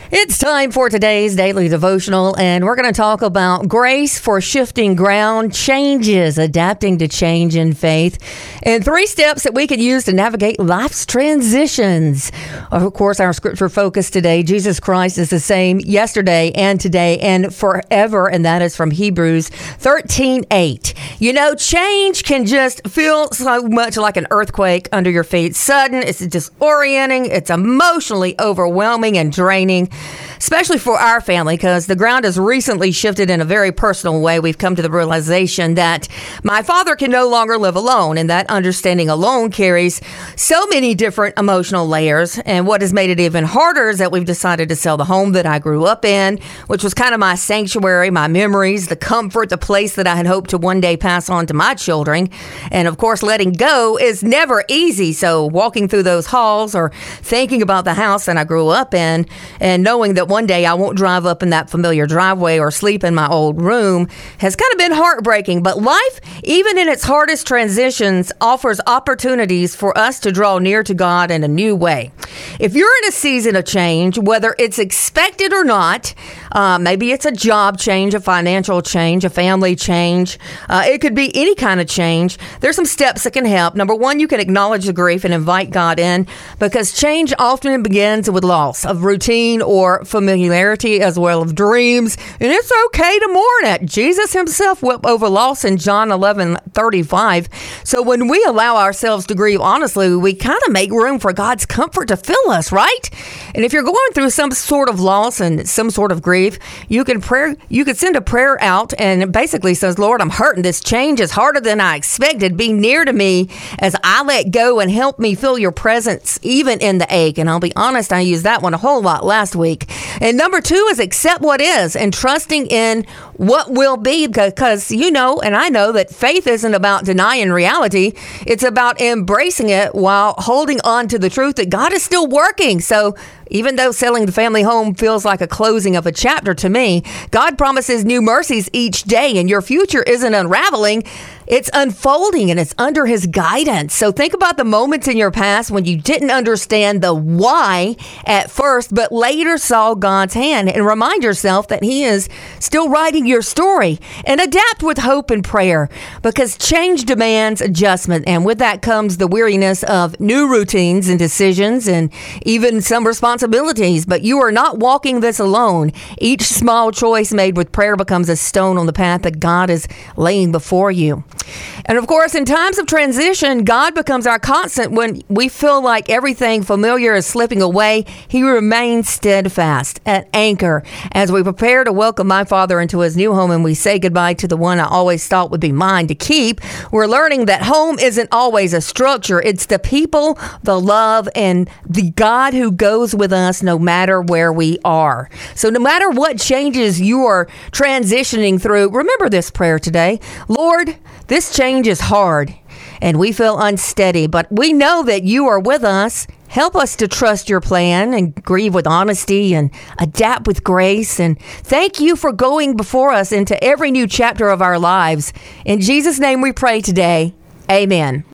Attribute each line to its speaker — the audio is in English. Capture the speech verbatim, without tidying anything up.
Speaker 1: It's time for today's daily devotional, and we're going to talk about grace for shifting ground, changes, adapting to change in faith, and three steps that we can use to navigate life's transitions. Of course, our scripture focus today, Jesus Christ is the same yesterday and today and forever, and that is from Hebrews thirteen eight. You know, change can just feel so much like an earthquake under your feet. Sudden, it's disorienting, it's emotionally overwhelming and draining. Especially for our family, because the ground has recently shifted in a very personal way. We've come to the realization that my father can no longer live alone, and that understanding alone carries so many different emotional layers. And what has made it even harder is that we've decided to sell the home that I grew up in, which was kind of my sanctuary, my memories, the comfort, the place that I had hoped to one day pass on to my children. And of course, letting go is never easy. So walking through those halls or thinking about the house that I grew up in and knowing that one day I won't drive up in that familiar driveway or sleep in my old room has kind of been heartbreaking. But life, even in its hardest transitions, offers opportunities for us to draw near to God in a new way. If you're in a season of change, whether it's expected or not, uh, maybe it's a job change, a financial change, a family change, uh, it could be any kind of change. There's some steps that can help. Number one, you can acknowledge the grief and invite God in, because change often begins with loss of routine or familiarity as well as dreams, and it's okay to mourn it. Jesus himself wept over loss in John eleven thirty-five. So when we allow ourselves to grieve honestly, we kind of make room for God's comfort to fill us, right? And if you're going through some sort of loss and some sort of grief, you can pray, you could send a prayer out and it basically says, Lord, I'm hurting. This change is harder than I expected. Be near to me as I let go and help me feel your presence even in the ache. And I'll be honest, I used that one a whole lot last week. And number two is accept what is and trusting in what will be, because you know, and I know that faith isn't about denying reality. It's about embracing it while holding on to the truth that God is still working. So even though selling the family home feels like a closing of a chapter to me, God promises new mercies each day, and your future isn't unraveling. It's unfolding, and it's under his guidance. So think about the moments in your past when you didn't understand the why at first, but later saw God's hand, and remind yourself that he is still writing your story, and adapt with hope and prayer, because change demands adjustment. And with that comes the weariness of new routines and decisions and even some responsibilities. But you are not walking this alone. Each small choice made with prayer becomes a stone on the path that God is laying before you. And of course, in times of transition, God becomes our constant. When we feel like everything familiar is slipping away, he remains steadfast at anchor. As we prepare to welcome my father into his new home and we say goodbye to the one I always thought would be mine to keep, we're learning that home isn't always a structure. It's the people, the love, and the God who goes with us no matter where we are. So no matter what changes you are transitioning through, remember this prayer today. Lord, this change is hard and we feel unsteady, but we know that you are with us. Help us to trust your plan and grieve with honesty and adapt with grace. And thank you for going before us into every new chapter of our lives. In Jesus' name we pray today. Amen.